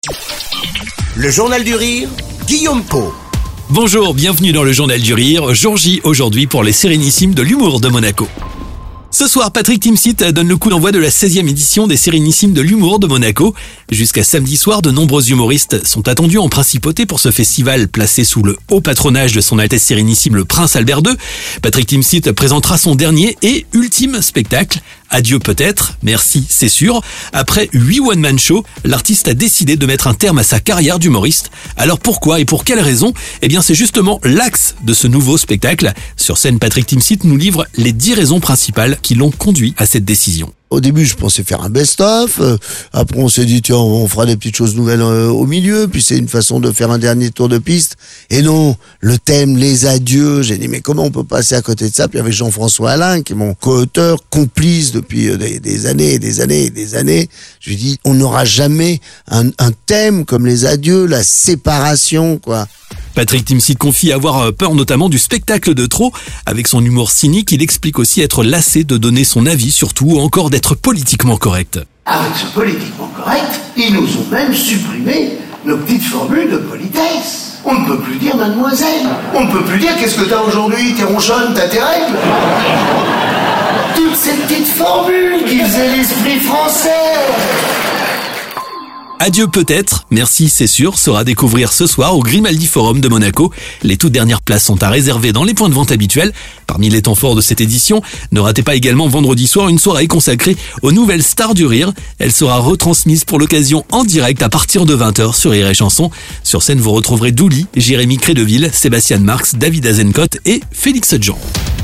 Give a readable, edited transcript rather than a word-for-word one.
Le Journal du Rire, Guillaume Pau. Bonjour, bienvenue dans le Journal du Rire, jour J aujourd'hui pour les Sérénissimes de l'humour de Monaco. Ce soir, Patrick Timsit donne le coup d'envoi de la 16e édition des Sérénissimes de l'humour de Monaco. Jusqu'à samedi soir, de nombreux humoristes sont attendus en principauté pour ce festival placé sous le haut patronage de son Altesse Sérénissime le Prince Albert II. Patrick Timsit présentera son dernier et ultime spectacle. Adieu peut-être, merci c'est sûr. Après 8 one-man shows, l'artiste a décidé de mettre un terme à sa carrière d'humoriste. Alors pourquoi et pour quelles raisons ? Eh bien c'est justement l'axe de ce nouveau spectacle. Sur scène, Patrick Timsit nous livre les 10 raisons principales qui l'ont conduit à cette décision. Au début, je pensais faire un best-of. Après, on s'est dit, tiens, on fera des petites choses nouvelles au milieu. Puis c'est une façon de faire un dernier tour de piste. Et non, le thème, les adieux. J'ai dit, mais comment on peut passer à côté de ça ? Puis avec Jean-François Alain, qui est mon co-auteur, complice depuis des années et des années et des années, je lui ai dit, on n'aura jamais un thème comme les adieux, la séparation, quoi. Patrick Timsit confie avoir peur notamment du spectacle de trop. Avec son humour cynique, il explique aussi être lassé de donner son avis surtout ou encore d'être politiquement correct. Avec ce politiquement correct, ils nous ont même supprimé nos petites formules de politesse. On ne peut plus dire mademoiselle. On ne peut plus dire qu'est-ce que t'as aujourd'hui, t'es ronchonne, t'as tes règles. Toutes ces petites formules qui faisaient l'esprit français. Adieu peut-être, merci c'est sûr, sera à découvrir ce soir au Grimaldi Forum de Monaco. Les toutes dernières places sont à réserver dans les points de vente habituels. Parmi les temps forts de cette édition, ne ratez pas également vendredi soir une soirée consacrée aux nouvelles stars du rire. Elle sera retransmise pour l'occasion en direct à partir de 20h sur Rire et Chanson. Sur scène, vous retrouverez Douli, Jérémy Crédeville, Sébastien Marx, David Azencott et Félix Jean.